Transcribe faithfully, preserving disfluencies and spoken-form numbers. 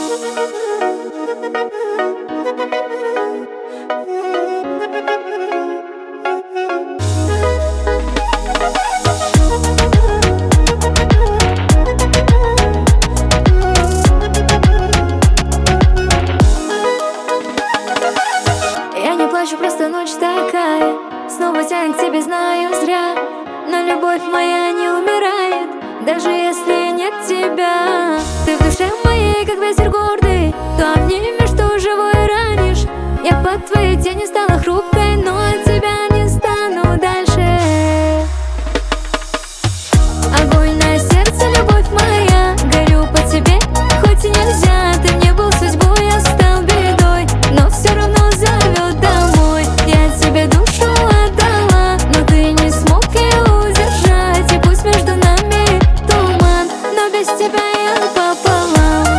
Я не плачу, просто ночь такая, снова тянет к тебе, знаю зря. Но любовь моя не умирает, даже если нет тебя. Ты в душе моей, как ветер гордый, то обнимешь, то живое ранишь. Я под твоей тенью стала хрупкой, но от тебя не стану дальше. Огонь на сердце, любовь моя, горю по тебе, хоть и нельзя. Ты мне был судьбой, я стал бедой, но все равно зовет домой. Я тебе душу отдала, но ты не смог ее удержать. И пусть между нами туман, но без тебя я пополам.